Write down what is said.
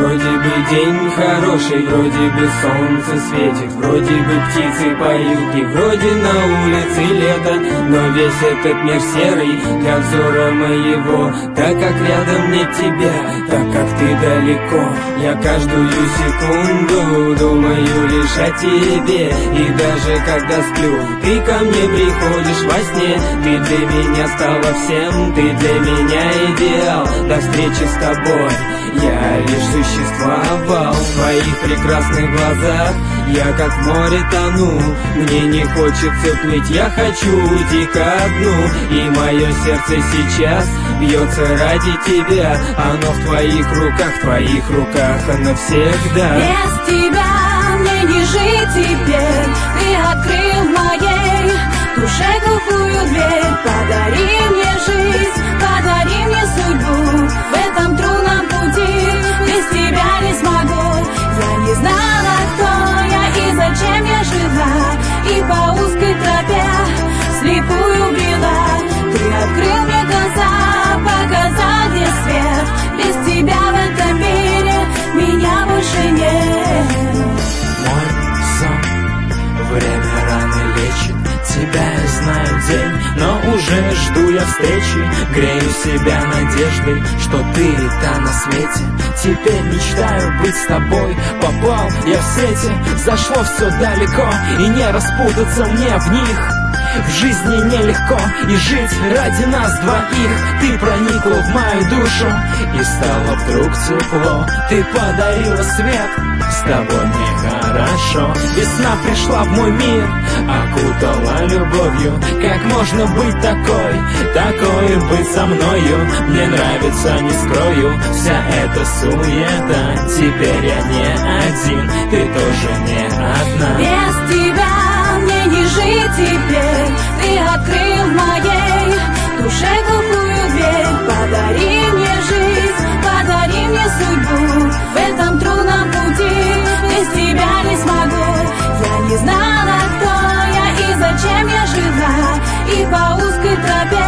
Вроде бы день хороший, вроде бы солнце светит, вроде бы птицы поют, и вроде на улице лето, но весь этот мир серый для взора моего. Так как рядом нет тебя, так как ты далеко, я каждую секунду думаю лишь о тебе. И даже когда сплю, ты ко мне приходишь во сне. Ты для меня стала всем, ты для меня идеал. До встречи с тобой я лишь существовал. В твоих прекрасных глазах я как в море тону. Мне не хочется плыть, я хочу уйти ко дну. И мое сердце сейчас бьется ради тебя. Оно в твоих руках навсегда. Без тебя мне не жить теперь. Ты открыл в моей душе глухую дверь. Подари мне жизнь, подари мне судьбу. В этом трудном пути без тебя не смогу. Я не знала, кто я и зачем я жила, и по узкой тропе слепую брела. Ты открыл мне глаза, показал где свет. Без тебя в этом мире меня больше нет. Мой сон, время рано лечит. Тебя я знаю день, но уже жду я встречи. Грею себя надеждой, что ты та на свете. Теперь мечтаю быть с тобой. Попал я в сети, зашло все далеко, и не распутаться мне в них. В жизни нелегко, и жить ради нас двоих. Ты проникла в мою душу, и стало вдруг тепло. Ты подарила свет, с тобой мне хорошо. Весна пришла в мой мир, окутала любовью. Как можно быть такой быть со мною? Мне нравится, не скрою, вся эта суета. Теперь я не один, ты тоже не одна. Без тебя мне не жить теперь. Ты открыл в моей душе глухую дверь. Подари мне жизнь, подари мне судьбу. В этом трудном пути без тебя не смогу. Я не знала, кто я и зачем я жила, и по узкой тропе